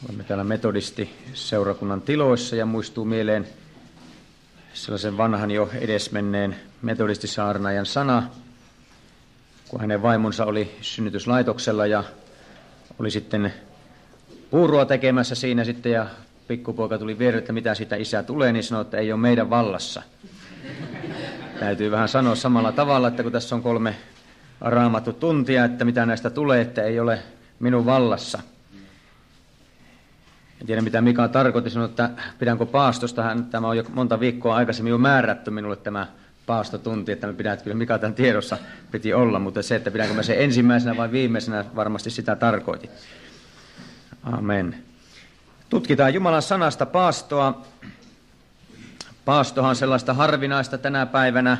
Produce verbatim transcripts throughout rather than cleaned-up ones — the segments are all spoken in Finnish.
Olemme täällä metodistiseurakunnan tiloissa ja muistuu mieleen sellaisen vanhan jo edesmenneen metodistisaarnaajan sana, kun hänen vaimonsa oli synnytyslaitoksella ja oli sitten puuroa tekemässä siinä sitten ja pikkupoika tuli viereen, että mitä siitä isä tulee, niin sanoi, että ei ole meidän vallassa. Täytyy vähän sanoa samalla tavalla, että kun tässä on kolme raamattu tuntia, että mitä näistä tulee, että ei ole minun vallassa. En tiedä, mitä Mika tarkoitti, sanoi, että pidänkö paastosta. Hän, tämä on jo monta viikkoa aikaisemmin jo määrätty minulle tämä paastotunti, että me pidän, että kyllä Mika tämän tiedossa piti olla, mutta se, että pidänkö mä sen ensimmäisenä vai viimeisenä, varmasti sitä tarkoitin. Amen. Tutkitaan Jumalan sanasta paastoa. Paastohan on sellaista harvinaista tänä päivänä.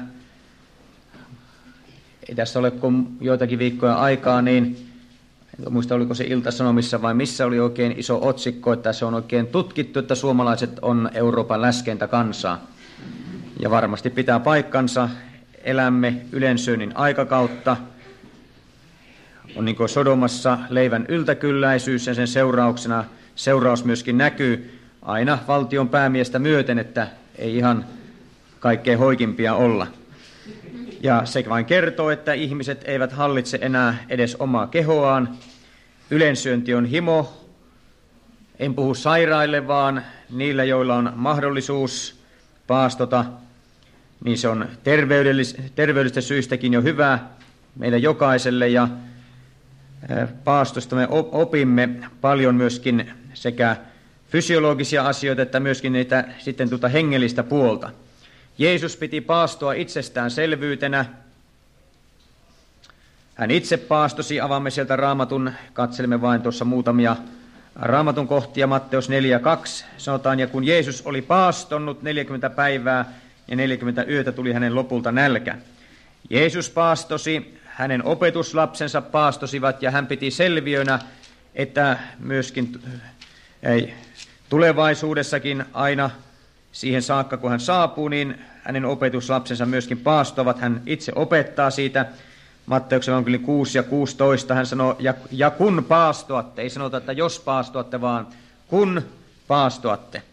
Ei tässä ole kuin joitakin viikkoja aikaa, niin en muista, oliko se Ilta-Sanomissa vai missä oli oikein iso otsikko, että se on oikein tutkittu, että suomalaiset on Euroopan läskeintä kansaa. Ja varmasti pitää paikkansa. Elämme ylensyönnin aikakautta. On niin kuin Sodomassa leivän yltäkylläisyys ja sen seurauksena seuraus myöskin näkyy aina valtion päämiestä myöten, että ei ihan kaikkein hoikimpia olla. Ja se vain kertoo, että ihmiset eivät hallitse enää edes omaa kehoaan. Ylensyönti on himo. En puhu sairaille, vaan niillä, joilla on mahdollisuus paastota, niin se on terveydellis- terveydellisistä syistäkin jo hyvä meille jokaiselle. Ja paastosta me opimme paljon myöskin sekä fysiologisia asioita, että myöskin niitä sitten tuota hengellistä puolta. Jeesus piti paastoa itsestäänselvyytenä. Hän itse paastosi, avaamme sieltä Raamatun, katselemme vain tuossa muutamia Raamatun kohtia, Matteus neljä kaksi sanotaan, ja kun Jeesus oli paastonnut neljäkymmentä päivää ja neljäkymmentä yötä tuli hänen lopulta nälkä. Jeesus paastosi, hänen opetuslapsensa paastosivat ja hän piti selviönä, että myöskin ei, tulevaisuudessakin aina siihen saakka, kun hän saapuu, niin hänen opetuslapsensa myöskin paastovat. Hän itse opettaa siitä. Matteuksen evankeliumi kuusi ja kuusitoista hän sanoo, ja, ja kun paastoatte, ei sanota, että jos paastoatte, vaan kun paastoatte.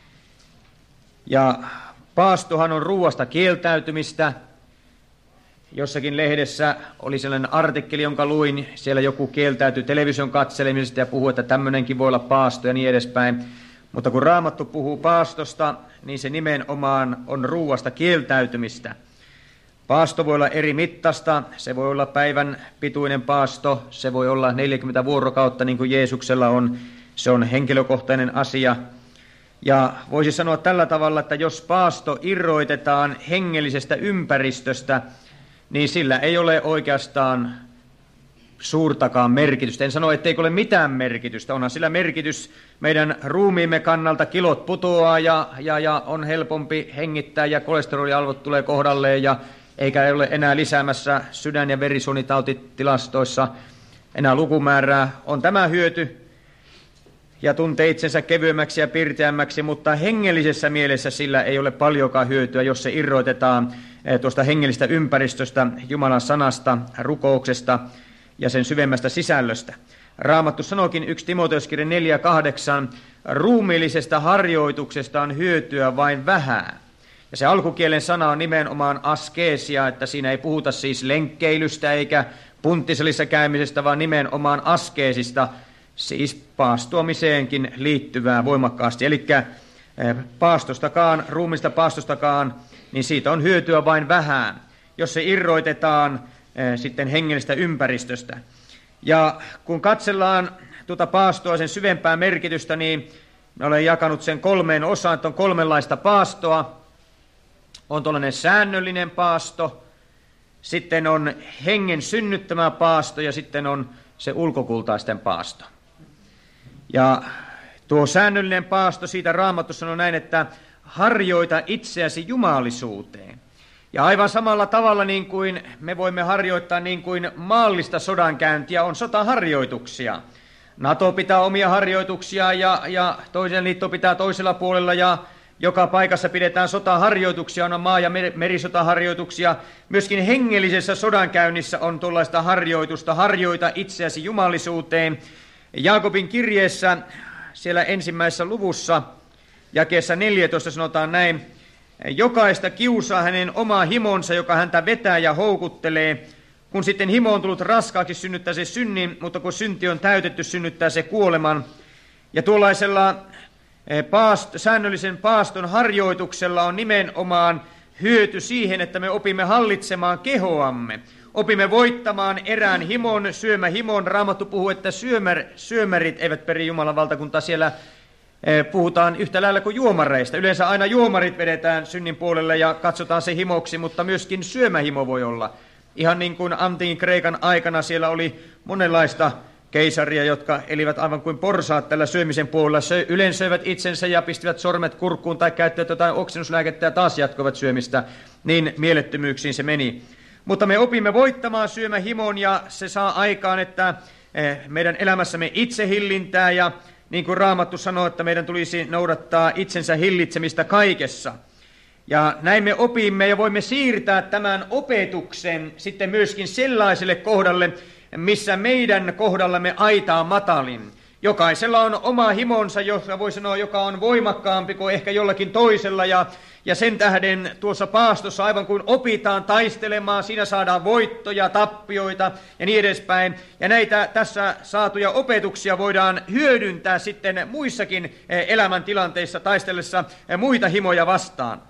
Ja paastohan on ruuasta kieltäytymistä. Jossakin lehdessä oli sellainen artikkeli, jonka luin, siellä joku kieltäytyi television katselemisesta ja puhui, että tämmöinenkin voi olla paasto ja niin edespäin. Mutta kun Raamattu puhuu paastosta, niin se nimenomaan on ruuasta kieltäytymistä. Paasto voi olla eri mittasta, se voi olla päivän pituinen paasto, se voi olla neljäkymmentä vuorokautta niin kuin Jeesuksella on, se on henkilökohtainen asia. Ja voisi sanoa tällä tavalla, että jos paasto irroitetaan hengellisestä ympäristöstä, niin sillä ei ole oikeastaan suurtakaan merkitystä. En sano, etteikö ole mitään merkitystä. Onhan sillä merkitys meidän ruumiimme kannalta. Kilot putoaa ja, ja, ja on helpompi hengittää ja kolesterolialvot tulee kohdalleen ja eikä ole enää lisäämässä sydän- ja verisuonitautitilastoissa enää lukumäärää. On tämä hyöty ja tuntee itsensä kevyemmäksi ja pirteämmäksi, mutta hengellisessä mielessä sillä ei ole paljonkaan hyötyä, jos se irroitetaan tuosta hengellistä ympäristöstä, Jumalan sanasta, rukouksesta ja sen syvemmästä sisällöstä. Raamattu sanookin yksi Timoteuskirja neljä kahdeksan, ruumiillisesta harjoituksesta on hyötyä vain vähän. Ja se alkukielen sana on nimenomaan askeesia, että siinä ei puhuta siis lenkkeilystä eikä punttisalissa käymisestä, vaan nimenomaan askeesista, siis paastoamiseenkin liittyvää voimakkaasti. Eli paastostakaan, ruumista paastostakaan, niin siitä on hyötyä vain vähän, jos se irroitetaan sitten hengellistä ympäristöstä. Ja kun katsellaan tuota paastoa, sen syvempää merkitystä, niin mä olen jakanut sen kolmeen osaan, että on kolmenlaista paastoa. On tuollainen säännöllinen paasto, sitten on hengen synnyttämä paasto ja sitten on se ulkokultaisten paasto. Ja tuo säännöllinen paasto, siitä Raamattu sanoo näin, että harjoita itseäsi jumalisuuteen. Ja aivan samalla tavalla niin kuin me voimme harjoittaa niin kuin maallista sodankäyntiä, on sotaharjoituksia. NATO pitää omia harjoituksia ja, ja toisen liitto pitää toisella puolella ja joka paikassa pidetään sotaharjoituksia, on maa- ja merisotaharjoituksia. Myöskin hengellisessä sodankäynnissä on tuollaista harjoitusta, harjoita itseäsi jumalisuuteen. Jaakobin kirjeessä siellä ensimmäisessä luvussa, jakeessa neljätoista sanotaan näin: jokaista kiusaa hänen oma himonsa, joka häntä vetää ja houkuttelee. Kun sitten himo on tullut raskaaksi, synnyttää se synnin, mutta kun synti on täytetty, synnyttää se kuoleman. Ja tuollaisella paast- säännöllisen paaston harjoituksella on nimenomaan hyöty siihen, että me opimme hallitsemaan kehoamme. Opimme voittamaan erään himon, syömähimon. Raamattu puhuu, että syömär, syömärit eivät peri Jumalan valtakuntaa. Siellä puhutaan yhtä lailla kuin juomareista. Yleensä aina juomarit vedetään synnin puolelle ja katsotaan se himoksi, mutta myöskin syömähimo voi olla. Ihan niin kuin antiin Kreikan aikana siellä oli monenlaista keisaria, jotka elivät aivan kuin porsaat tällä syömisen puolella. Sö, yleensä söivät itsensä ja pistivät sormet kurkkuun tai käyttivät jotain oksennuslääkettä ja taas jatkoivat syömistä. Niin mielettömyyksiin se meni. Mutta me opimme voittamaan syömähimon ja se saa aikaan, että meidän elämässämme itsehillintää ja niin kuin Raamattu sanoo, että meidän tulisi noudattaa itsensä hillitsemistä kaikessa. Ja näin me opimme ja voimme siirtää tämän opetuksen sitten myöskin sellaiselle kohdalle, missä meidän kohdallamme aita on matalin. Jokaisella on oma himonsa, joka voi sanoa, joka on voimakkaampi kuin ehkä jollakin toisella. Ja, ja sen tähden tuossa paastossa aivan kuin opitaan taistelemaan, siinä saadaan voittoja, tappioita ja niin edespäin. Ja näitä tässä saatuja opetuksia voidaan hyödyntää sitten muissakin elämäntilanteissa taistellessa muita himoja vastaan.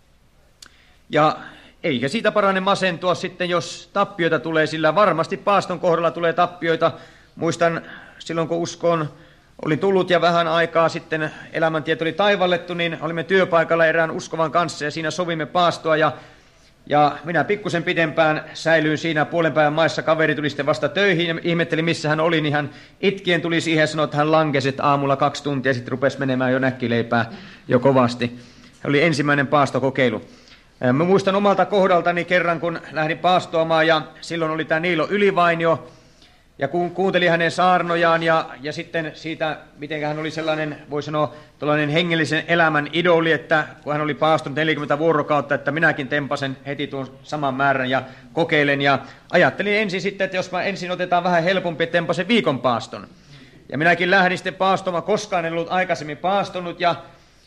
Ja eikä siitä parane masentua sitten, jos tappioita tulee, sillä varmasti paaston kohdalla tulee tappioita. Muistan silloin, kun uskoon oli tullut ja vähän aikaa sitten elämäntiet oli taivallettu, niin olimme työpaikalla erään uskovan kanssa ja siinä sovimme paastoa. Ja, ja minä pikkusen pitempään säilyin siinä puolen päivän maissa. Kaveri tuli sitten vasta töihin ja ihmetteli, missä hän oli, niin hän itkien tuli siihen ja sanoi, että hän lankesi aamulla kaksi tuntia ja sitten rupesi menemään jo näkkileipää jo kovasti. Se oli ensimmäinen paastokokeilu. Mä muistan omalta kohdaltani kerran, kun lähdin paastoamaan ja silloin oli tämä Niilo Ylivainio ja kun kuuntelin hänen saarnojaan ja, ja sitten siitä, miten hän oli sellainen, voi sanoa, tällainen hengellisen elämän idoli, että kun hän oli paastonut neljäkymmentä vuorokautta, että minäkin tempasen heti tuon saman määrän ja kokeilen ja ajattelin ensin sitten, että jos mä ensin otetaan vähän helpompi, että tempasen viikon paaston. Ja minäkin lähdin sitten paastomaan, koskaan en ollut aikaisemmin paastonut ja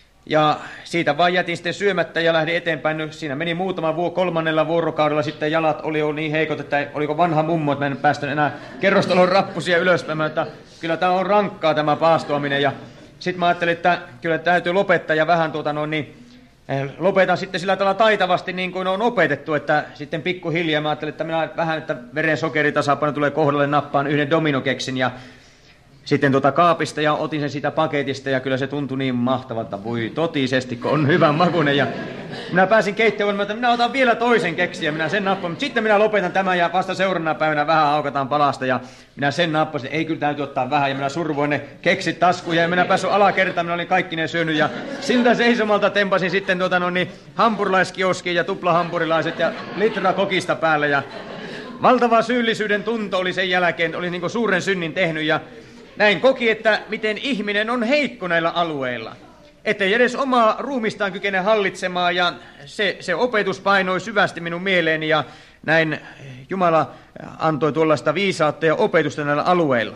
Ja siitä vaan jätin sitten syömättä ja lähdin eteenpäin. No, siinä meni muutama vuo, kolmannella vuorokaudella sitten jalat oli jo niin heikot, että oliko vanha mummo, että mä en päästy enää kerrostalon rappusia ylöspäin. Mä, että kyllä tämä on rankkaa tämä paastoaminen. Ja sitten mä ajattelin, että kyllä täytyy lopettaa ja vähän tuota no niin, lopetan sitten sillä tavalla taitavasti niin kuin on opetettu, että sitten pikkuhiljaa mä ajattelin, että minä vähän, että veren sokeritasapaino tulee kohdalle, nappaan yhden dominokeksin ja sitten tuota kaapista ja otin sen siitä paketista ja kyllä se tuntui niin mahtavalta, voi totisesti, kun on hyvän makuinen. Ja minä pääsin keittiöön, että minä otan vielä toisen keksiä, minä sen nappasin, mutta sitten minä lopetan tämän ja vasta seuraavana päivänä vähän aukataan palasta ja minä sen nappasin, ei kyllä täytyy ottaa vähän ja minä survoin ne keksit taskuun ja minä päässyt alakertaan, minä olin kaikki ne syönyt ja siltä seisomalta tempasin sitten tuota no niin hampurilaiskioskiin ja tuplahampurilaiset ja litra kokista päälle ja valtava syyllisyyden tunto oli sen jälkeen, oli niin kuin suuren synnin tehnyt ja näin koki, että miten ihminen on heikko näillä alueilla. Ettei edes omaa ruumistaan kykene hallitsemaan ja se, se opetus painoi syvästi minun mieleeni ja näin Jumala antoi tuollaista viisautta ja opetusta näillä alueilla.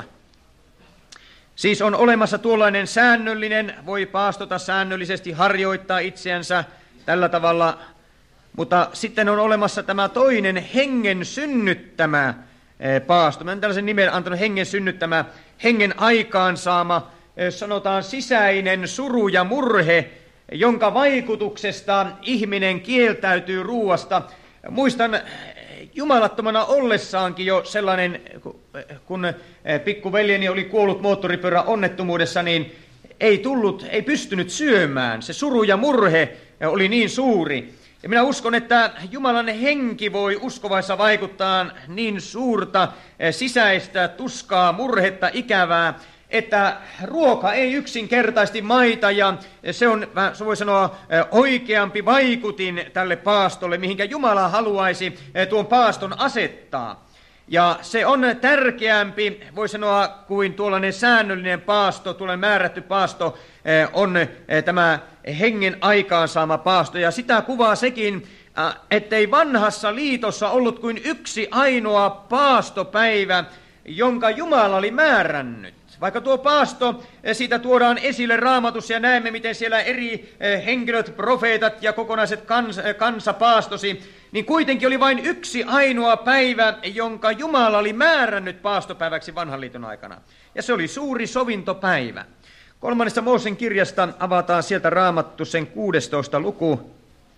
Siis on olemassa tuollainen säännöllinen, voi paastota säännöllisesti, harjoittaa itseänsä tällä tavalla, mutta sitten on olemassa tämä toinen hengen synnyttämä paasto. Mä olen tällaisen nimen antanut hengen synnyttämä, hengen aikaansaama, sanotaan sisäinen suru ja murhe, jonka vaikutuksesta ihminen kieltäytyy ruuasta. Muistan jumalattomana ollessaankin jo sellainen, kun pikkuveljeni oli kuollut moottoripyörän onnettomuudessa, niin ei tullut, ei pystynyt syömään. Se suru ja murhe oli niin suuri. Ja minä uskon, että Jumalan henki voi uskovaissa vaikuttaa niin suurta sisäistä tuskaa, murhetta, ikävää, että ruoka ei yksinkertaisesti maita ja se on, se voi sanoa, oikeampi vaikutin tälle paastolle, mihinkä Jumala haluaisi tuon paaston asettaa. Ja se on tärkeämpi, voi sanoa, kuin tuollainen säännöllinen paasto, tuollainen määrätty paasto on tämä hengen aikaansaama paasto. Ja sitä kuvaa sekin, ettei vanhassa liitossa ollut kuin yksi ainoa paastopäivä, jonka Jumala oli määrännyt. vaikka tuo paasto, siitä tuodaan esille Raamatussa ja näemme, miten siellä eri henkilöt, profeetat ja kokonaiset kansa, kansa paastosi, niin kuitenkin oli vain yksi ainoa päivä, jonka Jumala oli määrännyt paastopäiväksi vanhan liiton aikana. Ja se oli suuri sovintopäivä. Kolmannesta Mooseksen kirjasta avataan sieltä Raamattu sen kuudestoista luku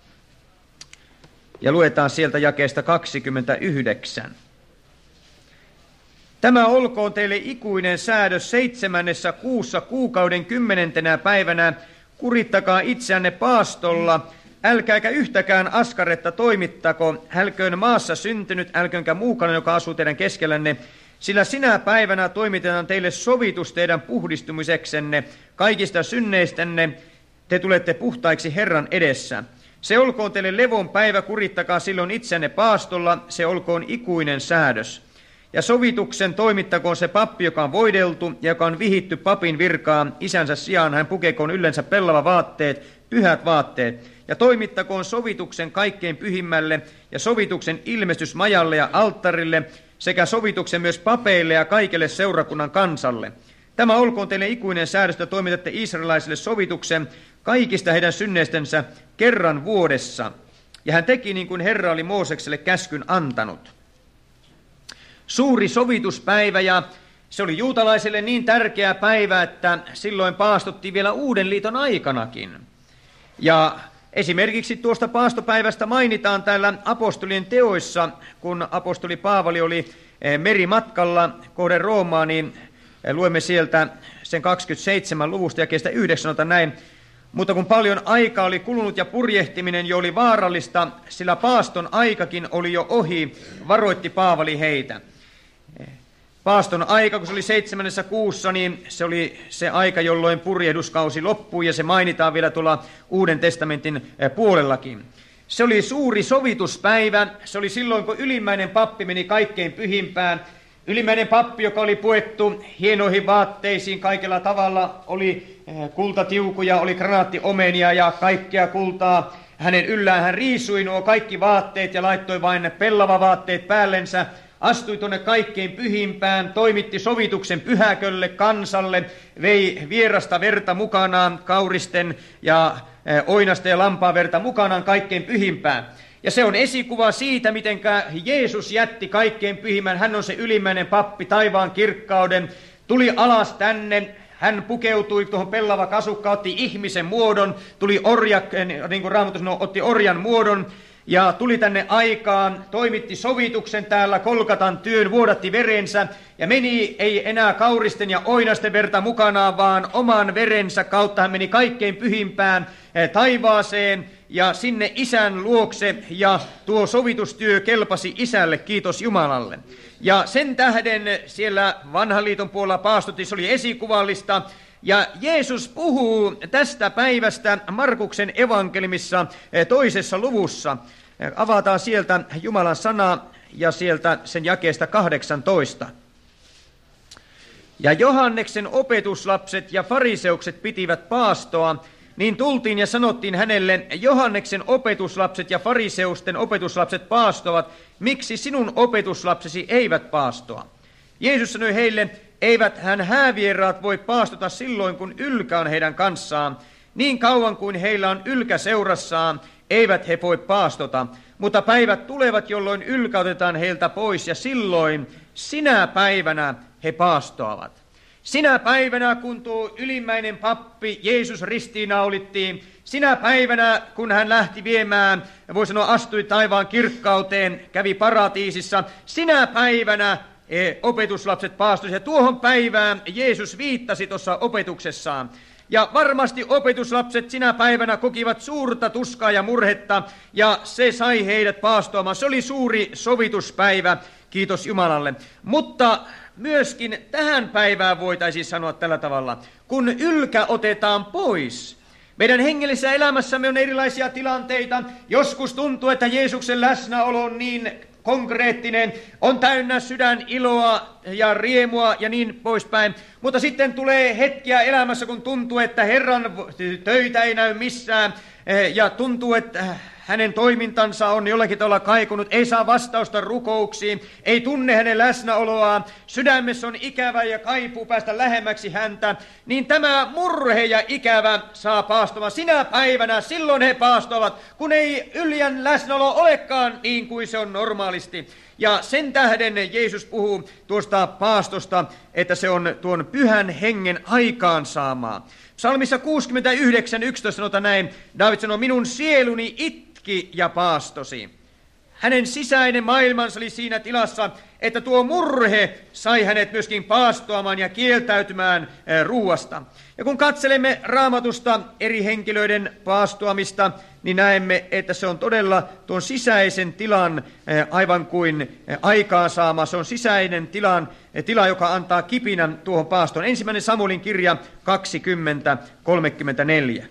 ja luetaan sieltä jakeesta kaksikymmentäyhdeksän. Tämä olkoon teille ikuinen säädös seitsemännessä kuussa kuukauden kymmenentenä päivänä. Kurittakaa itseänne paastolla, älkääkä yhtäkään askaretta toimittako, älköön maassa syntynyt, älköönkä muukaan, joka asuu teidän keskellänne, sillä sinä päivänä toimitetaan teille sovitus teidän puhdistumiseksenne, kaikista synneistänne te tulette puhtaiksi Herran edessä. Se olkoon teille levon päivä, kurittakaa silloin itseänne paastolla, se olkoon ikuinen säädös. Ja sovituksen toimittakoon se pappi, joka on voideltu ja joka on vihitty papin virkaan isänsä sijaan, hän pukekoon yllensä pellava vaatteet, pyhät vaatteet. Ja toimittakoon sovituksen kaikkein pyhimmälle ja sovituksen ilmestysmajalle ja alttarille sekä sovituksen myös papeille ja kaikelle seurakunnan kansalle. Tämä olkoon teille ikuinen säädös, että toimitatte israelaisille sovituksen kaikista heidän synneistensä kerran vuodessa. Ja hän teki niin kuin Herra oli Moosekselle käskyn antanut. Suuri sovituspäivä, ja se oli juutalaisille niin tärkeä päivä, että silloin paastottiin vielä Uuden liiton aikanakin. Ja esimerkiksi tuosta paastopäivästä mainitaan täällä apostolien teoissa, kun apostoli Paavali oli merimatkalla kohden Roomaa, niin luemme sieltä sen kaksikymmentäseitsemän luvusta jakeesta yhdeksän näin. Mutta kun paljon aikaa oli kulunut ja purjehtiminen jo oli vaarallista, sillä paaston aikakin oli jo ohi, varoitti Paavali heitä. Paaston aika, kun se oli seitsemännessä kuussa, niin se oli se aika, jolloin purjehduskausi loppui, ja se mainitaan vielä tuolla Uuden testamentin puolellakin. Se oli suuri sovituspäivä, se oli silloin, kun ylimmäinen pappi meni kaikkein pyhimpään. Ylimmäinen pappi, joka oli puettu hienoihin vaatteisiin kaikella tavalla, oli kultatiukuja, oli granaattiomenia ja kaikkea kultaa. Hänen yllään hän riisui nuo kaikki vaatteet ja laittoi vain pellavavaatteet päällensä. Astui tuonne kaikkein pyhimpään, toimitti sovituksen pyhäkölle, kansalle, vei vierasta verta mukanaan, kauristen ja oinasten ja lampaan verta mukanaan kaikkein pyhimpään. Ja se on esikuva siitä, miten Jeesus jätti kaikkein pyhimmän. Hän on se ylimmäinen pappi, taivaan kirkkauden, tuli alas tänne. Hän pukeutui tuohon pellava kasukka, otti ihmisen muodon, tuli orja, niin kuin Raamattu sanoo, otti orjan muodon. Ja tuli tänne aikaan, toimitti sovituksen täällä, Kolkatan työn, vuodatti verensä ja meni, ei enää kauristen ja oinasten verta mukanaan, vaan oman verensä kautta hän meni kaikkein pyhimpään taivaaseen ja sinne Isän luokse, ja tuo sovitustyö kelpasi Isälle, kiitos Jumalalle. Ja sen tähden siellä vanhan liiton puolella paastotti, se oli esikuvallista. Ja Jeesus puhuu tästä päivästä Markuksen evankelimissa toisessa luvussa. Avataan sieltä Jumalan sana ja sieltä sen jakeesta kahdeksantoista. Ja Johanneksen opetuslapset ja fariseukset pitivät paastoa, niin tultiin ja sanottiin hänelle, Johanneksen opetuslapset ja fariseusten opetuslapset paastovat, miksi sinun opetuslapsesi eivät paastoa? Jeesus sanoi heille, eivät hän häävieraat voi paastota silloin, kun ylkä on heidän kanssaan. Niin kauan kuin heillä on ylkä seurassaan, eivät he voi paastota. Mutta päivät tulevat, jolloin ylkä otetaan heiltä pois, ja silloin sinä päivänä he paastoavat. Sinä päivänä, kun tuo ylimmäinen pappi Jeesus ristiinnaulittiin, sinä päivänä, kun hän lähti viemään, voi sanoa astui taivaan kirkkauteen, kävi paratiisissa, sinä päivänä opetuslapset paastosivat, ja tuohon päivään Jeesus viittasi tuossa opetuksessaan. Ja varmasti opetuslapset sinä päivänä kokivat suurta tuskaa ja murhetta, ja se sai heidät paastoamaan. Se oli suuri sovituspäivä, kiitos Jumalalle. Mutta myöskin tähän päivään voitaisiin sanoa tällä tavalla, kun ylkä otetaan pois. Meidän hengellisessä elämässämme on erilaisia tilanteita. Joskus tuntuu, että Jeesuksen läsnäolo on niin konkreettinen, on täynnä sydän iloa ja riemua ja niin poispäin. Mutta sitten tulee hetkiä elämässä, kun tuntuu, että Herran töitä ei näy missään ja tuntuu, että hänen toimintansa on jollakin tavalla kaikunut, ei saa vastausta rukouksiin, ei tunne hänen läsnäoloaan, sydämessä on ikävä ja kaipuu päästä lähemmäksi häntä, niin tämä murhe ja ikävä saa paastomaan sinä päivänä, silloin he paastoavat, kun ei Yljän läsnäolo olekaan niin kuin se on normaalisti. Ja sen tähden Jeesus puhuu tuosta paastosta, että se on tuon pyhän hengen aikaansaamaa. Psalmissa kuusikymmentäyhdeksän yksitoista sanotaan näin, Daavid sanoo, minun sieluni itki ja paastosi. Hänen sisäinen maailmansa oli siinä tilassa, että tuo murhe sai hänet myöskin paastoamaan ja kieltäytymään ruuasta. Ja kun katselemme Raamatusta eri henkilöiden paastoamista, niin näemme, että se on todella tuon sisäisen tilan aivan kuin aikaansaama. Se on sisäinen tilan, tila, joka antaa kipinän tuohon paastoon. Ensimmäinen Samuelin kirja kaksikymmentä kolmekymmentäneljä.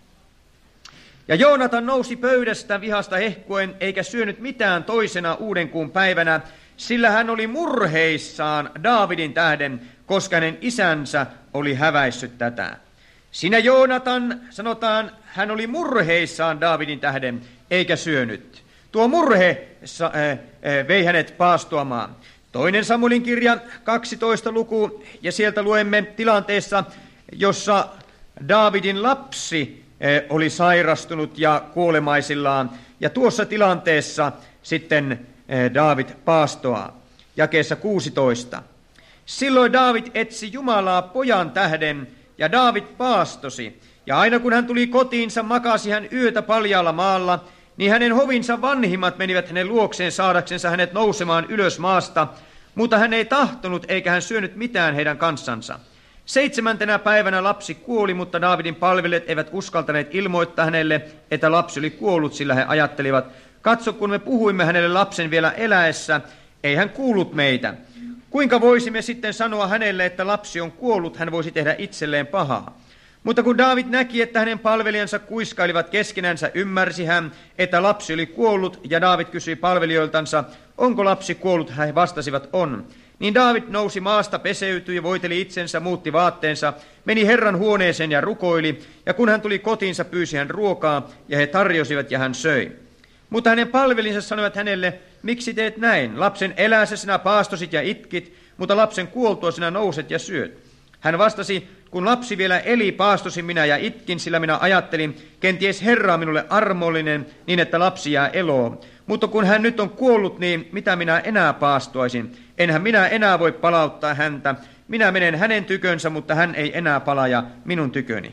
Ja Joonatan nousi pöydästä vihasta hehkuen, eikä syönyt mitään toisena uudenkuun päivänä, sillä hän oli murheissaan Daavidin tähden, koska hänen isänsä oli häväissyt tätä. Sinä Joonatan, sanotaan, hän oli murheissaan Daavidin tähden, eikä syönyt. Tuo murhe sa, äh, äh, vei hänet paastoamaan. Toinen Samuelin kirja, kaksitoista luku, ja sieltä luemme tilanteessa, jossa Daavidin lapsi oli sairastunut ja kuolemaisillaan, ja tuossa tilanteessa sitten Daavid paastoaa. Jakeessa kuusitoista. Silloin Daavid etsi Jumalaa pojan tähden, ja Daavid paastosi, ja aina kun hän tuli kotiinsa, makasi hän yötä paljaalla maalla, niin hänen hovinsa vanhimmat menivät hänen luokseen saadaksensa hänet nousemaan ylös maasta, mutta hän ei tahtonut eikä hän syönyt mitään heidän kanssansa. Seitsemäntenä päivänä lapsi kuoli, mutta Daavidin palvelijat eivät uskaltaneet ilmoittaa hänelle, että lapsi oli kuollut, sillä he ajattelivat, katso, kun me puhuimme hänelle lapsen vielä eläessä, ei hän kuullut meitä. Kuinka voisimme sitten sanoa hänelle, että lapsi on kuollut, hän voisi tehdä itselleen pahaa. Mutta kun Daavid näki, että hänen palvelijansa kuiskailivat keskenänsä, ymmärsi hän, että lapsi oli kuollut, ja Daavid kysyi palvelijoiltansa, onko lapsi kuollut, he vastasivat, on. Niin Daavid nousi maasta, peseytyi, voiteli itsensä, muutti vaatteensa, meni Herran huoneeseen ja rukoili, ja kun hän tuli kotiinsa, pyysi hän ruokaa, ja he tarjosivat, ja hän söi. Mutta hänen palvelinsa sanoivat hänelle, miksi teet näin? Lapsen eläessä sinä paastosit ja itkit, mutta lapsen kuoltua sinä nouset ja syöt. Hän vastasi, kun lapsi vielä eli, paastosin minä ja itkin, sillä minä ajattelin, kenties Herra on minulle armollinen, niin että lapsi jää eloon. Mutta kun hän nyt on kuollut, niin mitä minä enää paastoisin? Enhän minä enää voi palauttaa häntä. Minä menen hänen tykönsä, mutta hän ei enää palaa minun tyköni.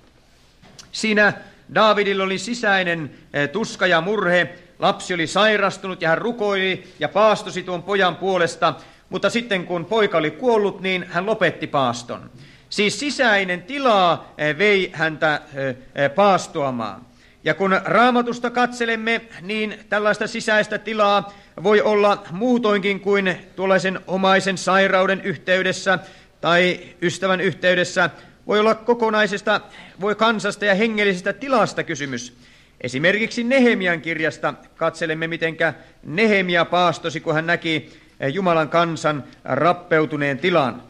Siinä Daavidilla oli sisäinen tuska ja murhe. Lapsi oli sairastunut ja hän rukoili ja paastosi tuon pojan puolesta. Mutta sitten kun poika oli kuollut, niin hän lopetti paaston. Siis sisäinen tila vei häntä paastoamaan. Ja kun Raamatusta katselemme, niin tällaista sisäistä tilaa voi olla muutoinkin kuin tuollaisen omaisen sairauden yhteydessä tai ystävän yhteydessä. Voi olla kokonaisesta, voi kansasta ja hengellisestä tilasta kysymys. Esimerkiksi Nehemian kirjasta katselemme, mitenkä Nehemia paastosi, kun hän näki Jumalan kansan rappeutuneen tilan.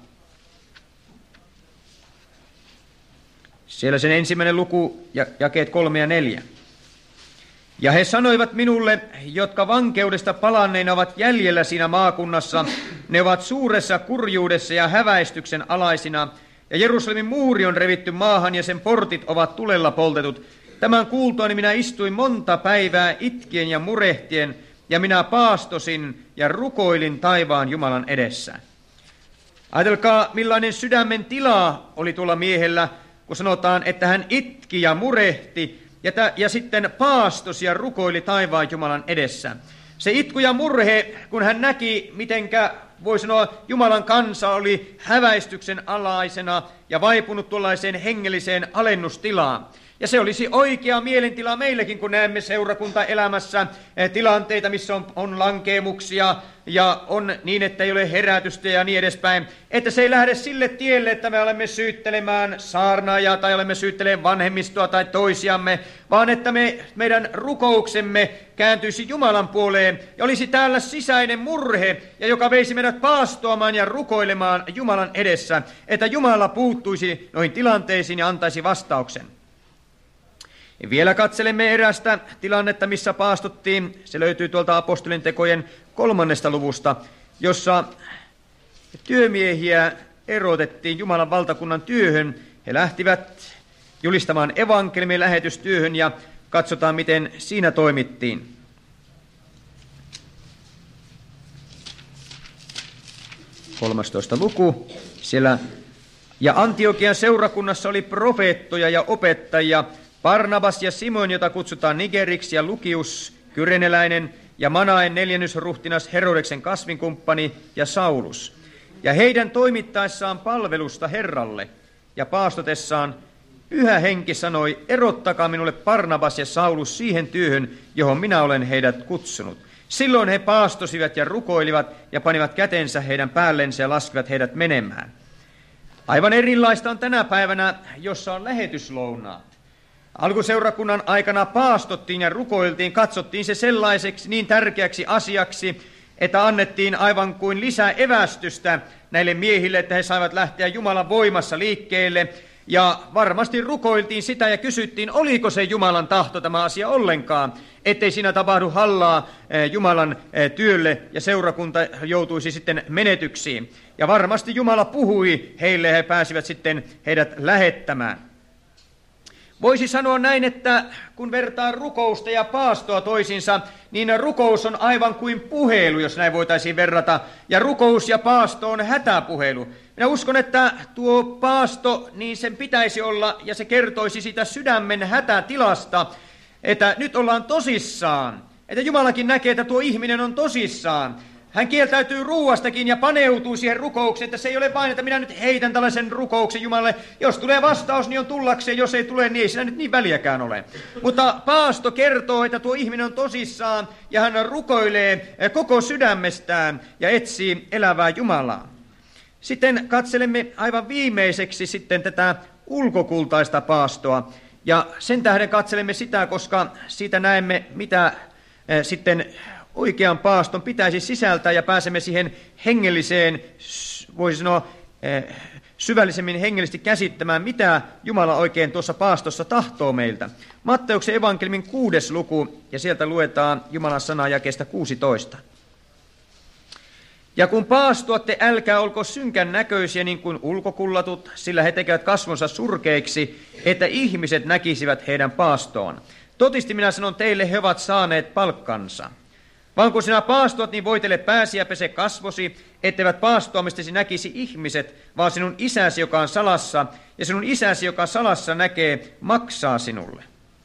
Siellä sen ensimmäinen luku, jakeet kolme ja neljä. Ja he sanoivat minulle, jotka vankeudesta palanneina ovat jäljellä siinä maakunnassa, ne ovat suuressa kurjuudessa ja häväistyksen alaisina, ja Jerusalemin muuri on revitty maahan ja sen portit ovat tulella poltetut. Tämän kuultuani minä istuin monta päivää itkien ja murehtien, ja minä paastosin ja rukoilin taivaan Jumalan edessä. Ajatelkaa, millainen sydämen tila oli tuolla miehellä, kun sanotaan, että hän itki ja murehti ja, tä, ja sitten paastosi ja rukoili taivaan Jumalan edessä. Se itku ja murhe, kun hän näki, mitenkä voi sanoa, Jumalan kansa oli häväistyksen alaisena ja vaipunut tuollaiseen hengelliseen alennustilaan. Ja se olisi oikea mielentila meillekin, kun näemme seurakuntaelämässä tilanteita, missä on, on lankeemuksia ja on niin, että ei ole herätystä ja niin edespäin. Että se ei lähde sille tielle, että me olemme syyttelemään saarnaajaa tai olemme syyttelemään vanhemmistoa tai toisiamme, vaan että me, meidän rukouksemme kääntyisi Jumalan puoleen ja olisi täällä sisäinen murhe, ja joka veisi meidät paastoamaan ja rukoilemaan Jumalan edessä, että Jumala puuttuisi noihin tilanteisiin ja antaisi vastauksen. Ja vielä katselemme erästä tilannetta, missä paastottiin. Se löytyy tuolta apostolien tekojen kolmannesta luvusta, jossa työmiehiä erotettiin Jumalan valtakunnan työhön. He lähtivät julistamaan evankeliumin lähetystyöhön ja katsotaan, miten siinä toimittiin. kolmastoista luku. Siellä ja Antiokian seurakunnassa oli profeettoja ja opettajia, Barnabas ja Simon, jota kutsutaan Nigeriksi, ja Lukius, kyreneläinen, ja Manaen neljännysruhtinas Herodeksen kasvinkumppani, ja Saulus. Ja heidän toimittaessaan palvelusta Herralle ja paastotessaan Pyhä Henki sanoi, erottakaa minulle Barnabas ja Saulus siihen työhön, johon minä olen heidät kutsunut. Silloin he paastosivat ja rukoilivat ja panivat kätensä heidän päällensä ja laskivat heidät menemään. Aivan erilaista on tänä päivänä, jossa on lähetyslounaat. Alkuseurakunnan aikana paastottiin ja rukoiltiin, katsottiin se sellaiseksi niin tärkeäksi asiaksi, että annettiin aivan kuin lisää evästystä näille miehille, että he saivat lähteä Jumalan voimassa liikkeelle. Ja varmasti rukoiltiin sitä ja kysyttiin, oliko se Jumalan tahto tämä asia ollenkaan, ettei siinä tapahdu hallaa Jumalan työlle ja seurakunta joutuisi sitten menetyksiin. Ja varmasti Jumala puhui heille ja he pääsivät sitten heidät lähettämään. Voisi sanoa näin, että kun vertaa rukousta ja paastoa toisiinsa, niin rukous on aivan kuin puhelu, jos näin voitaisiin verrata. Ja rukous ja paasto on hätäpuhelu. Minä uskon, että tuo paasto, niin sen pitäisi olla, ja se kertoisi sitä sydämen hätätilasta, että nyt ollaan tosissaan. Että Jumalakin näkee, että tuo ihminen on tosissaan. Hän kieltäytyy ruuastakin ja paneutuu siihen rukoukseen, että se ei ole vain, että minä nyt heitän tällaisen rukouksen Jumalalle. Jos tulee vastaus, niin on tullakseen, jos ei tule, niin ei siinä nyt niin väliäkään ole. Mutta paasto kertoo, että tuo ihminen on tosissaan ja hän rukoilee koko sydämestään ja etsii elävää Jumalaa. Sitten katselemme aivan viimeiseksi sitten tätä ulkokultaista paastoa. Ja sen tähden katselemme sitä, koska siitä näemme, mitä eh, sitten oikean paaston pitäisi sisältää ja pääsemme siihen hengelliseen, voisi sanoa eh, syvällisemmin hengellisesti käsittämään, mitä Jumala oikein tuossa paastossa tahtoo meiltä. Matteuksen evankeliumin kuudes luku ja sieltä luetaan Jumalan sanaa jakeesta kuusitoista. Ja kun paastoatte, älkää olko synkän näköisiä niin kuin ulkokullatut, sillä he tekevät kasvonsa surkeiksi, että ihmiset näkisivät heidän paastoon. Totisti minä sanon teille, he ovat saaneet palkkansa. Vaan kun sinä paastoat, niin voitele pääsi ja pese kasvosi, etteivät paastoamistesi näkisi ihmiset, vaan sinun isäsi, joka on salassa, ja sinun isäsi, joka salassa näkee, maksaa sinulle.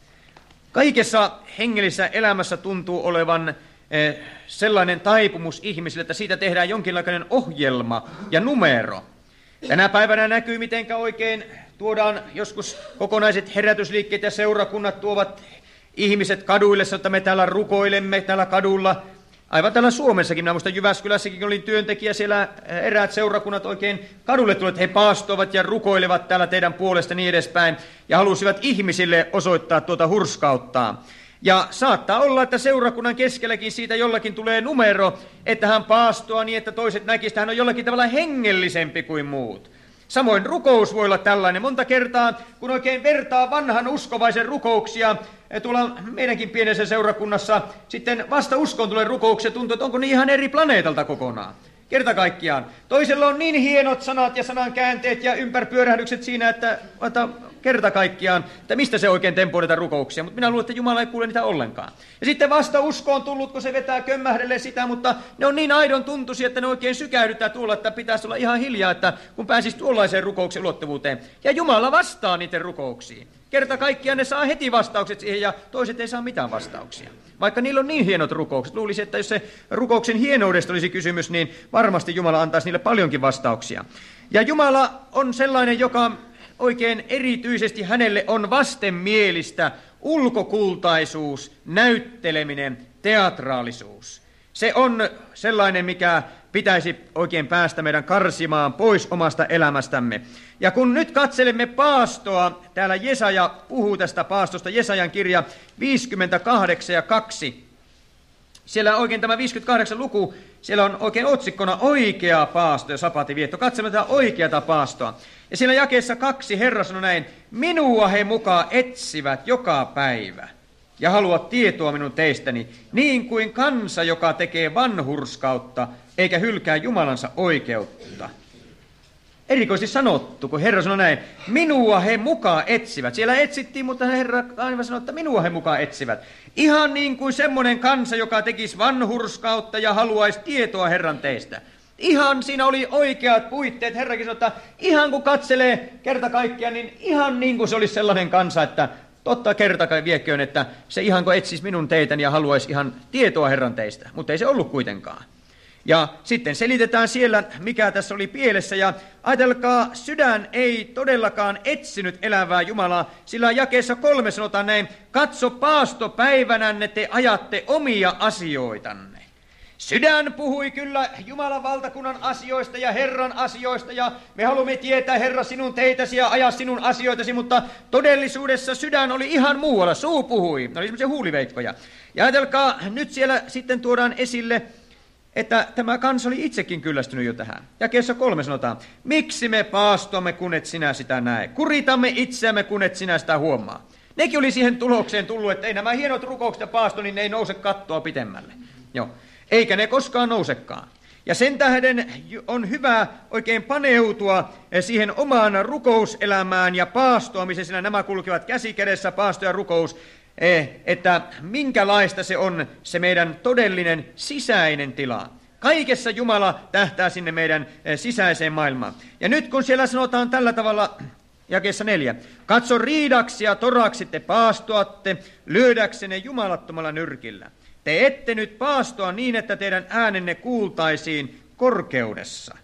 Kaikessa hengellisessä elämässä tuntuu olevan eh, sellainen taipumus ihmisille, että siitä tehdään jonkinlainen ohjelma ja numero. Tänä päivänä näkyy, mitenkä oikein tuodaan joskus kokonaiset herätysliikkeet ja seurakunnat tuovat ihmiset kaduille, että me täällä rukoilemme täällä kadulla. Aivan täällä Suomessakin, minä muistan Jyväskylässäkin olin työntekijä, siellä eräät seurakunnat oikein kadulle tulivat, he paastoivat ja rukoilevat täällä teidän puolesta niin edespäin, ja halusivat ihmisille osoittaa tuota hurskauttaa. Ja saattaa olla, että seurakunnan keskelläkin siitä jollakin tulee numero, että hän paastoa niin, että toiset näkisivät, että hän on jollakin tavalla hengellisempi kuin muut. Samoin rukous voi olla tällainen. Monta kertaa, kun oikein vertaa vanhan uskovaisen rukouksia, tuolla meidänkin pienessä seurakunnassa, sitten vasta uskoon tulee rukouksia, tuntuu, että onko ne ihan eri planeetalta kokonaan. Kerta kaikkiaan. Toisella on niin hienot sanat ja sanankäänteet ja ympärpyörähdykset siinä, että, että kerta kaikkiaan, että mistä se oikein tempoo näitä rukouksia. Mutta minä luulen, että Jumala ei kuule niitä ollenkaan. Ja sitten vasta uskoon tullut, kun se vetää kömmähdelle sitä, mutta ne on niin aidon tuntuisia, että ne oikein sykäydyttää tuolla, että pitäisi olla ihan hiljaa, että kun pääsisi tuollaiseen rukouksen ulottuvuuteen. Ja Jumala vastaa niiden rukouksiin. Kerta kaikkiaan ne saa heti vastaukset siihen ja toiset ei saa mitään vastauksia. Vaikka niillä on niin hienot rukoukset. Luulisi, että jos se rukouksen hienoudesta olisi kysymys, niin varmasti Jumala antaisi niille paljonkin vastauksia. Ja Jumala on sellainen, joka oikein erityisesti hänelle on vastenmielistä ulkokultaisuus, näytteleminen, teatraalisuus. Se on sellainen, mikä pitäisi oikein päästä meidän karsimaan pois omasta elämästämme. Ja kun nyt katselemme paastoa, täällä Jesaja puhuu tästä paastosta, Jesajan kirja viisikymmentäkahdeksan ja kaksi. Siellä oikein tämä viisikymmentäkahdeksan luku, siellä on oikein otsikkona oikea paasto ja sapativietto. Katsomme tätä oikeata paastoa. Ja siinä jakeessa kaksi Herra sanoi näin, minua he mukaan etsivät joka päivä ja haluat tietoa minun teistäni, niin kuin kansa, joka tekee vanhurskautta eikä hylkää Jumalansa oikeutta. Erikoisesti sanottu, kun Herra sanoi näin, minua he mukaan etsivät. Siellä etsittiin, mutta Herra aivan sanoi, että minua he mukaan etsivät. Ihan niin kuin semmoinen kansa, joka tekisi vanhurskautta ja haluaisi tietoa Herran teistä. Ihan siinä oli oikeat puitteet. Herrakin sanoi, että ihan kun katselee kerta kaikkiaan, niin ihan niin kuin se olisi sellainen kansa, että totta kerta kai vieköön, että se ihan kun etsisi minun teitäni ja haluaisi ihan tietoa Herran teistä. Mutta ei se ollut kuitenkaan. Ja sitten selitetään siellä, mikä tässä oli pielessä, ja ajatelkaa, sydän ei todellakaan etsinyt elävää Jumalaa, sillä jakeessa kolme sanotaan näin, katso paastopäivänänne te ajatte omia asioitanne. Sydän puhui kyllä Jumalan valtakunnan asioista ja Herran asioista, ja me haluamme tietää, Herra, sinun teitäsi ja ajaa sinun asioitasi, mutta todellisuudessa sydän oli ihan muualla, suu puhui, ne oli semmoisia huuliveikkoja. Ja ajatelkaa, nyt siellä sitten tuodaan esille, että tämä kansa oli itsekin kyllästynyt jo tähän. Jakeessa kolme sanotaan, miksi me paastoamme, kun et sinä sitä näe? Kuritamme itseämme, kun et sinä sitä huomaa. Nekin oli siihen tulokseen tullut, että ei nämä hienot rukoukset ja paasto, niin ne ei nouse kattoa pitemmälle. Joo. Eikä ne koskaan nousekaan. Ja sen tähden on hyvä oikein paneutua siihen omaan rukouselämään ja paastoamiseen, sillä nämä kulkevat käsi kädessä, paasto ja rukous, että minkälaista se on se meidän todellinen sisäinen tila. Kaikessa Jumala tähtää sinne meidän sisäiseen maailmaan. Ja nyt kun siellä sanotaan tällä tavalla, jakeessa neljä, katso riidaksi ja toraksi te paastoatte, lyödäksenne jumalattomalla nyrkillä. Te ette nyt paastoa niin, että teidän äänenne kuultaisiin korkeudessa.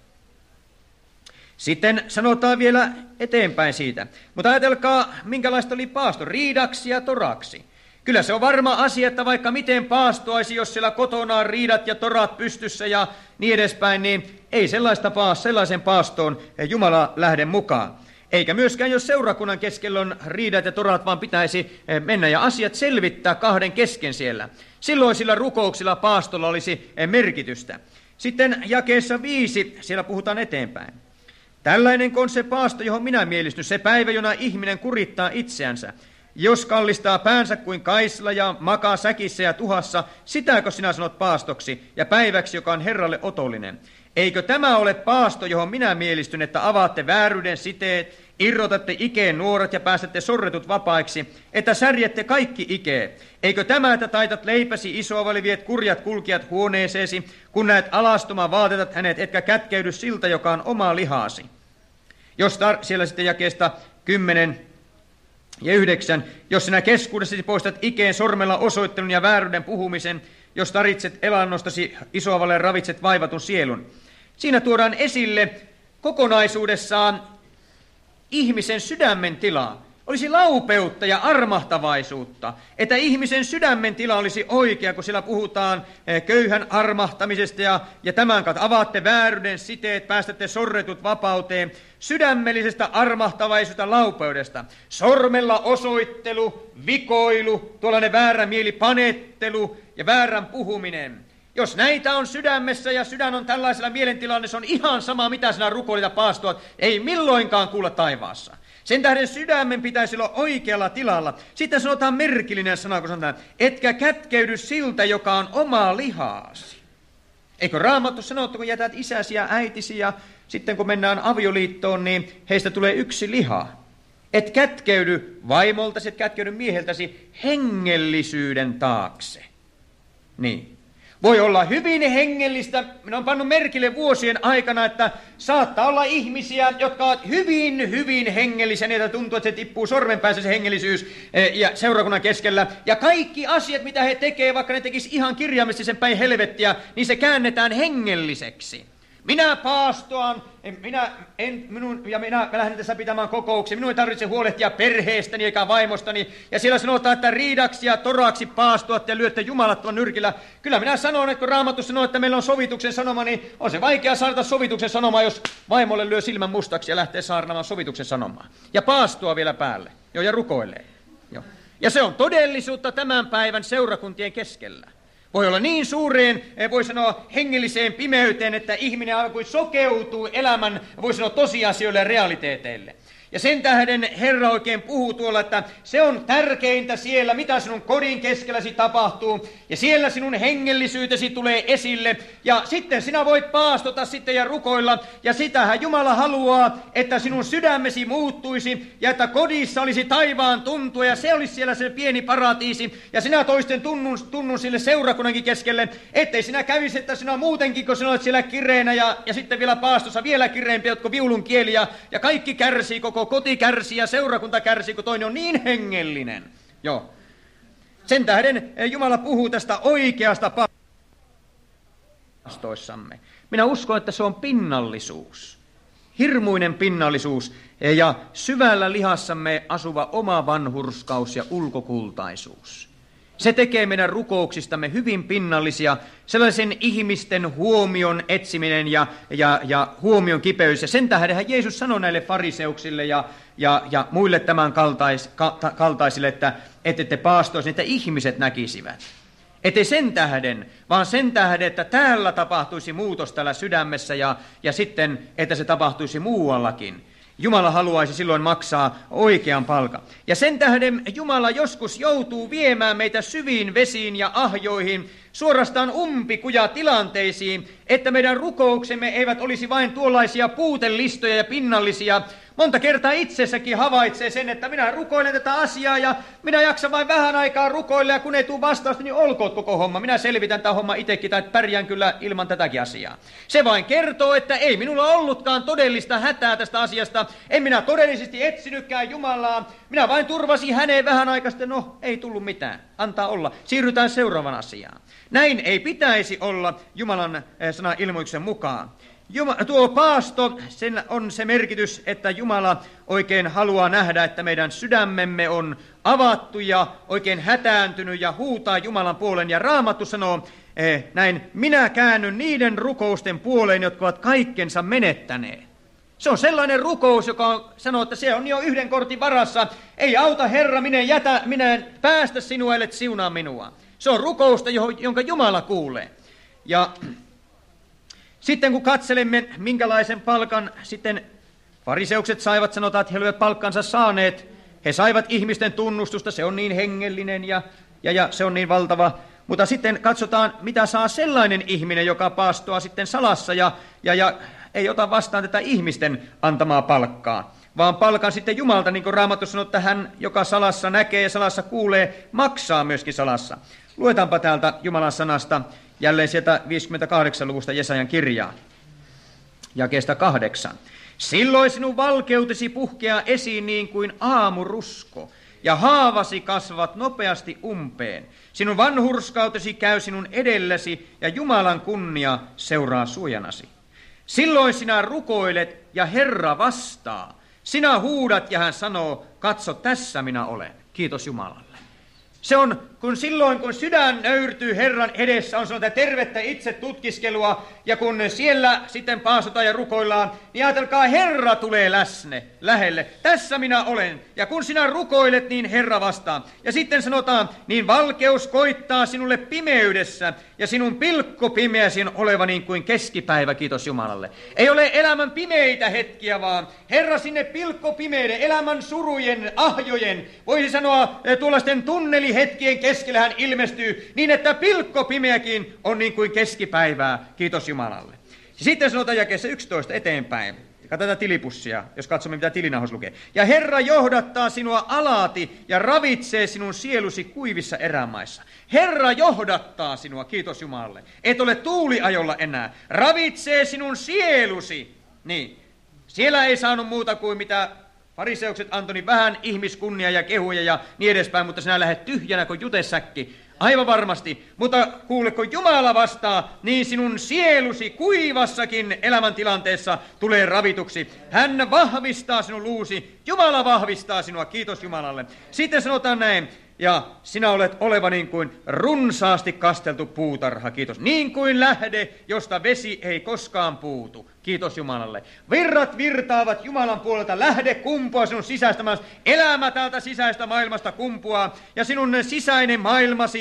Sitten sanotaan vielä eteenpäin siitä. Mutta ajatelkaa, minkälaista oli paasto, riidaksi ja toraksi. Kyllä se on varma asia, että vaikka miten paastoaisi, jos siellä kotona on riidat ja torat pystyssä ja niin edespäin, niin ei sellaista paas, sellaisen paastoon Jumala lähde mukaan. Eikä myöskään, jos seurakunnan keskellä on riidat ja torat, vaan pitäisi mennä ja asiat selvittää kahden kesken siellä. Silloin sillä rukouksilla paastolla olisi merkitystä. Sitten jakeessa viisi, siellä puhutaan eteenpäin. Tällainen on se paasto, johon minä mielistyn, se päivä, jona ihminen kurittaa itseänsä. Jos kallistaa päänsä kuin kaisla ja makaa säkissä ja tuhassa, sitäkö sinä sanot paastoksi ja päiväksi, joka on Herralle otollinen? Eikö tämä ole paasto, johon minä mielistyn, että avaatte vääryyden siteet, irrotatte ikeen nuoret ja päästätte sorretut vapaiksi, että särjette kaikki ikeet? Eikö tämä, että taitat leipäsi isoavalle viet kurjat kulkijat huoneeseesi, kun näet alastoma vaatetat hänet, etkä kätkeydy siltä, joka on oma lihaasi? Jos tar- siellä sitten jakeesta kymmenen ja yhdeksän, jos sinä keskuudessasi poistat ikeen sormella osoittelun ja vääryyden puhumisen, jos taritset elannostasi isoavalle ravitset vaivatun sielun. Siinä tuodaan esille kokonaisuudessaan ihmisen sydämen tilaa. Olisi laupeutta ja armahtavaisuutta, että ihmisen sydämen tila olisi oikea, kun siellä puhutaan köyhän armahtamisesta ja, ja tämän kautta avaatte vääryyden siteet, päästätte sorretut vapauteen, sydämellisestä armahtavaisuudesta, laupeudesta. Sormella osoittelu, vikoilu, tuollainen väärä mieli, panettelu ja väärän puhuminen. Jos näitä on sydämessä ja sydän on tällaisella mielentilalla, niin se on ihan sama, mitä sinä rukoilit ja paastoat, ei milloinkaan kuulla taivaassa. Sen tähden sydämen pitäisi olla oikealla tilalla. Sitten sanotaan merkillinen sana, kun sanotaan, etkä kätkeydy siltä, joka on oma lihaasi. Eikö Raamattu sanottu, kun jätät isäsi ja äitisi ja sitten kun mennään avioliittoon, niin heistä tulee yksi liha. Et kätkeydy vaimoltasi, et kätkeydy mieheltäsi hengellisyyden taakse. Niin. Voi olla hyvin hengellistä. Minä olen pannut merkille vuosien aikana, että saattaa olla ihmisiä, jotka ovat hyvin, hyvin hengellisiä. Niitä tuntuu, että se tippuu sormenpäässä se hengellisyys ja seurakunnan keskellä. Ja kaikki asiat, mitä he tekevät, vaikka ne tekisivät ihan kirjaimellisesti sen päin helvettiä, niin se käännetään hengelliseksi. Minä paastoan, minä en, minun, ja minä lähden tässä pitämään kokouksia. Minun ei tarvitse huolehtia perheestäni eikä vaimostani. Ja siellä sanotaan, että riidaksi ja toraksi paastoatte ja lyötte jumalattoman nyrkillä. Kyllä minä sanon, että kun Raamattu sanoo, että meillä on sovituksen sanoma, niin on se vaikea saada sovituksen sanomaa, jos vaimolle lyö silmän mustaksi ja lähtee saarnaamaan sovituksen sanomaa. Ja paastoa vielä päälle. Joo, ja rukoilee. Joo. Ja se on todellisuutta tämän päivän seurakuntien keskellä. Voi olla niin suureen, voi sanoa hengelliseen pimeyteen, että ihminen aivan kuin sokeutuu elämän, voi sanoa tosiasioille ja realiteeteille. Ja sen tähden Herra oikein puhuu tuolla, että se on tärkeintä siellä, mitä sinun kodin keskelläsi tapahtuu. Ja siellä sinun hengellisyytesi tulee esille. Ja sitten sinä voit paastota sitten ja rukoilla. Ja sitähän Jumala haluaa, että sinun sydämesi muuttuisi. Ja että kodissa olisi taivaan tuntua. Ja se olisi siellä se pieni paratiisi. Ja sinä toisten tunnun, tunnun sille seurakunnankin keskelle. Ettei sinä kävisi, että sinä muutenkin, kun sinä olet siellä kireenä. Ja, ja sitten vielä paastossa vielä kireempi, jotka viulun kieli. Ja, ja kaikki kärsii, koko koti kärsii ja seurakunta kärsii, kun toinen on niin hengellinen. Joo. Sen tähden Jumala puhuu tästä oikeasta paastoissamme. Minä uskon, että se on pinnallisuus. Hirmuinen pinnallisuus ja syvällä lihassamme asuva oma vanhurskaus ja ulkokultaisuus. Se tekee meidän rukouksistamme hyvin pinnallisia, sellaisen ihmisten huomion etsiminen ja, ja, ja huomion kipeys. Ja sen tähdenhän Jeesus sanoi näille fariseuksille ja, ja, ja muille tämän kaltais, ka, kaltaisille, että ette te paastoisi, että ihmiset näkisivät. Ettei sen tähden, vaan sen tähden, että täällä tapahtuisi muutos täällä sydämessä ja, ja sitten, että se tapahtuisi muuallakin. Jumala haluaisi silloin maksaa oikean palkan. Ja sen tähden Jumala joskus joutuu viemään meitä syviin vesiin ja ahjoihin, suorastaan umpikuja tilanteisiin, että meidän rukouksemme eivät olisi vain tuollaisia puutelistoja ja pinnallisia. Monta kertaa itsessäkin havaitsee sen, että minä rukoilen tätä asiaa ja minä jaksan vain vähän aikaa rukoilla ja kun ei tule vastausta, niin olkoon koko homma. Minä selvitän tämän homma itsekin tai pärjään kyllä ilman tätäkin asiaa. Se vain kertoo, että ei minulla ollutkaan todellista hätää tästä asiasta. En minä todellisesti etsinytkään Jumalaa. Minä vain turvasin häneen vähän aikaa sitten, no ei tullut mitään. Antaa olla. Siirrytään seuraavaan asiaan. Näin ei pitäisi olla Jumalan sanan ilmoituksen mukaan. Jumala, tuo paasto, sen on se merkitys, että Jumala oikein haluaa nähdä, että meidän sydämemme on avattu ja oikein hätääntynyt ja huutaa Jumalan puolen. Ja Raamattu sanoo eh, näin, minä käännyn niiden rukousten puoleen, jotka ovat kaikkensa menettäneet. Se on sellainen rukous, joka on, sanoo, että se on jo yhden kortin varassa. Ei auta Herra, minä, jätä, minä en päästä sinua, ellet siunaa minua. Se on rukousta, jonka Jumala kuulee. Ja sitten kun katselemme, minkälaisen palkan sitten fariseukset saivat, sanotaan, että he olivat palkkansa saaneet. He saivat ihmisten tunnustusta, se on niin hengellinen ja, ja, ja se on niin valtava. Mutta sitten katsotaan, mitä saa sellainen ihminen, joka paastoaa sitten salassa ja, ja, ja ei ota vastaan tätä ihmisten antamaa palkkaa. Vaan palkan sitten Jumalta, niin kuin Raamattu sanoo, että hän, joka salassa näkee ja salassa kuulee, maksaa myöskin salassa. Luetaanpa täältä Jumalan sanasta jälleen sieltä viisikymmentäkahdeksan luvusta Jesajan kirjaa, jakeesta kahdeksan. Silloin sinun valkeutesi puhkeaa esiin niin kuin aamurusko, ja haavasi kasvavat nopeasti umpeen. Sinun vanhurskautesi käy sinun edelläsi, ja Jumalan kunnia seuraa suojanasi. Silloin sinä rukoilet, ja Herra vastaa. Sinä huudat, ja hän sanoo, katso, tässä minä olen. Kiitos Jumalalle. Se on, kun silloin, kun sydän nöyrtyy Herran edessä, on sellaista tervettä itse tutkiskelua, ja kun siellä sitten paastotaan ja rukoillaan, niin ajatelkaa, Herra tulee läsne, lähelle. Tässä minä olen, ja kun sinä rukoilet, niin Herra vastaa. Ja sitten sanotaan, niin valkeus koittaa sinulle pimeydessä, ja sinun pilkkopimeäsi on oleva niin kuin keskipäivä, kiitos Jumalalle. Ei ole elämän pimeitä hetkiä, vaan Herra sinne pilkkopimeiden, elämän surujen, ahjojen, voisi sanoa tuollaisten tunnelihetkien keskellä hän ilmestyy, niin että pilkkopimeäkin on niin kuin keskipäivää, kiitos Jumalalle. Sitten sanotaan jakeessa yksitoista eteenpäin. Katsotaan tilipussia, jos katsomme mitä tilinahos lukee. Ja Herra johdattaa sinua alati ja ravitsee sinun sielusi kuivissa erämaissa. Herra johdattaa sinua, kiitos Jumalalle. Et ole tuuliajolla enää. Ravitsee sinun sielusi. Niin, siellä ei saanut muuta kuin mitä fariseukset antoi, niin vähän ihmiskunnia ja kehuja ja niin edespäin, mutta sinä lähdet tyhjänä kuin jutesäkki. Aivan varmasti, mutta kuule, kun Jumala vastaa, niin sinun sielusi kuivassakin elämäntilanteessa tulee ravituksi. Hän vahvistaa sinun luusi, Jumala vahvistaa sinua, kiitos Jumalalle. Sitten sanotaan näin, ja sinä olet oleva niin kuin runsaasti kasteltu puutarha, kiitos. Niin kuin lähde, josta vesi ei koskaan puutu. Kiitos Jumalalle. Virrat virtaavat Jumalan puolelta, lähde kumpua sinun sisäistä maailmasta. Elämä täältä sisäistä maailmasta kumpuaa, ja sinun sisäinen maailmasi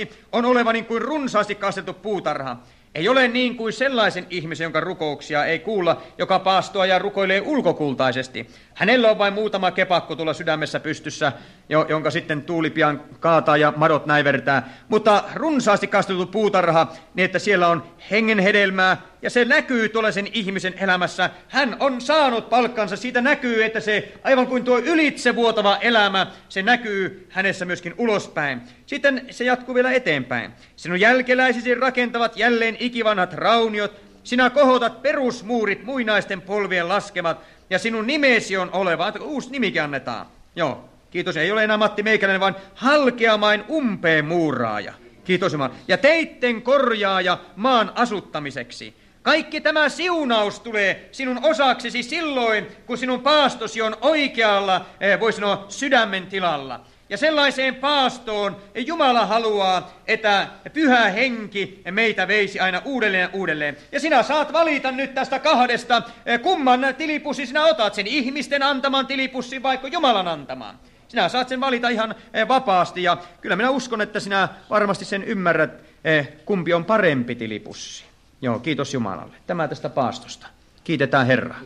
elämäni on oleva niin kuin runsaasti kastettu puutarha. Ei ole niin kuin sellaisen ihmisen, jonka rukouksia ei kuulla, joka paastoa ja rukoilee ulkokultaisesti. Hänellä on vain muutama kepakko tuolla sydämessä pystyssä, jonka sitten tuuli pian kaataa ja madot näivertää. Mutta runsaasti kastettu puutarha, niin että siellä on hengen hedelmää, ja se näkyy tuolla sen ihmisen elämässä. Hän on saanut palkkansa, siitä näkyy, että se aivan kuin tuo ylitsevuotava elämä, se näkyy hänessä myöskin ulospäin. Sitten se jatkuu vielä eteenpäin. Sinun jälkeläisisi rakentavat jälleen ikivanhat rauniot, sinä kohotat perusmuurit muinaisten polvien laskemat, ja sinun nimesi on oleva, uusi nimikin annetaan. Joo, kiitos, ei ole enää Matti Meikäläinen, vaan halkeamain umpeen muuraaja. Kiitos Jumala. Ja teitten korjaaja maan asuttamiseksi. Kaikki tämä siunaus tulee sinun osaksesi silloin, kun sinun paastosi on oikealla, voi sanoa, sydämen tilalla. Ja sellaiseen paastoon Jumala haluaa, että Pyhä Henki meitä veisi aina uudelleen ja uudelleen. Ja sinä saat valita nyt tästä kahdesta, kumman tilipussi sinä otat, sen ihmisten antaman tilipussin vaikka Jumalan antaman. Sinä saat sen valita ihan vapaasti, ja kyllä minä uskon, että sinä varmasti sen ymmärrät, kumpi on parempi tilipussi. Joo, kiitos Jumalalle. Tämä tästä paastosta. Kiitetään Herraa.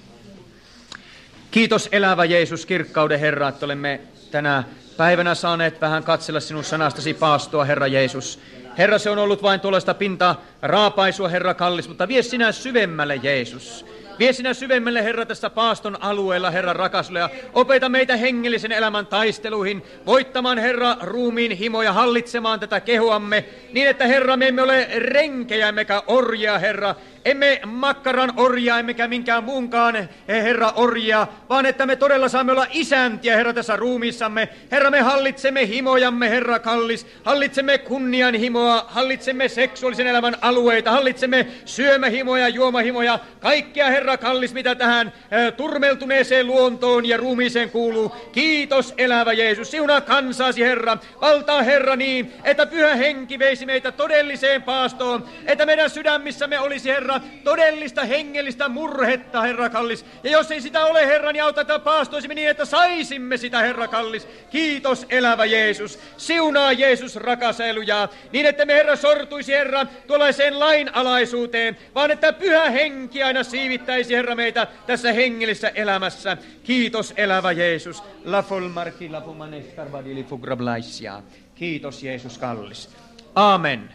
Kiitos elävä Jeesus, kirkkauden Herra, että olemme tänä päivänä saaneet vähän katsella sinun sanastasi paastoa, Herra Jeesus. Herra, se on ollut vain tuollaista pinta raapaisua, Herra kallis, mutta vie sinä syvemmälle, Jeesus. Vie sinä syvemmälle, Herra, tässä paaston alueella, Herra rakasle, ja opeta meitä hengellisen elämän taisteluihin, voittamaan, Herra, ruumiin himoja, hallitsemaan tätä kehoamme, niin että, Herra, me emme ole renkejä, emmekä orjia, Herra, emme makkaran orjia, emmekä minkään muunkaan, Herra, orjia, vaan että me todella saamme olla isäntiä, Herra, tässä ruumiissamme. Herra, me hallitsemme himojamme, Herra kallis, hallitsemme kunnianhimoa, hallitsemme seksuaalisen elämän alueita, hallitsemme syömähimoja, juomahimoja, kaikkea, Herra kallis, mitä tähän turmeltuneeseen luontoon ja ruumiiseen kuuluu. Kiitos, elävä Jeesus, siunaa kansaasi, Herra, valtaa, Herra, niin, että Pyhä Henki veisi meitä todelliseen paastoon, että meidän sydämissämme olisi, Herra, todellista hengellistä murhetta, Herra kallis. Ja jos ei sitä ole, Herra, niin auta, että paastoisimme niin, että saisimme sitä, Herra kallis. Kiitos, elävä Jeesus. Siunaa, Jeesus, rakas elujaa, niin että me, Herra, sortuisi, Herra, tuollaiseen lainalaisuuteen, vaan että Pyhä Henki aina siivittäisi, Herra, meitä tässä hengellisessä elämässä. Kiitos, elävä Jeesus. La folmarki la pumanestar vadili fugrablaisia. Kiitos, Jeesus kallis. Amen.